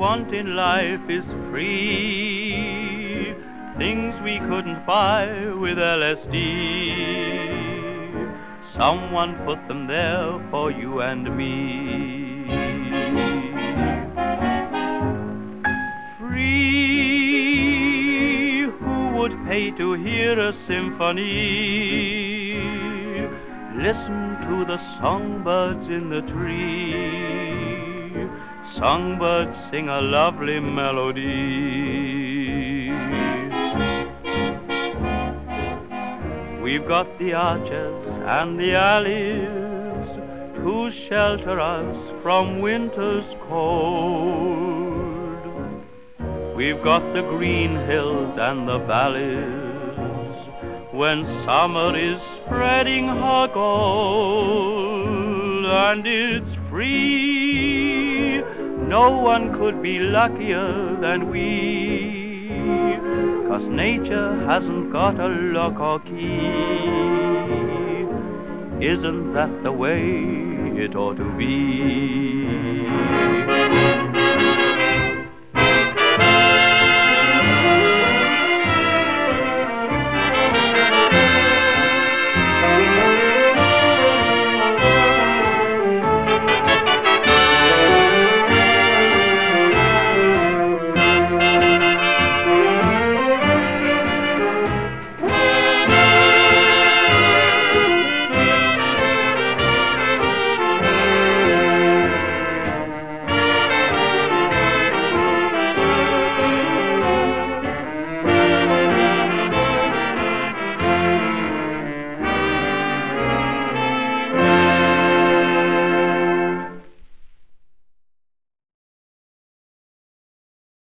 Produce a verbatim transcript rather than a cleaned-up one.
want in life is free, things we couldn't buy with L S D. Someone put them there for you and me. Free, who would pay to hear a symphony? Listen to the songbirds in the tree. Songbirds sing a lovely melody. We've got the arches and the alleys to shelter us from winter's cold. We've got the green hills and the valleys when summer is spreading her gold. And it's free, no one could be luckier than we, 'cause nature hasn't got a lock or key. Isn't that the way it ought to be?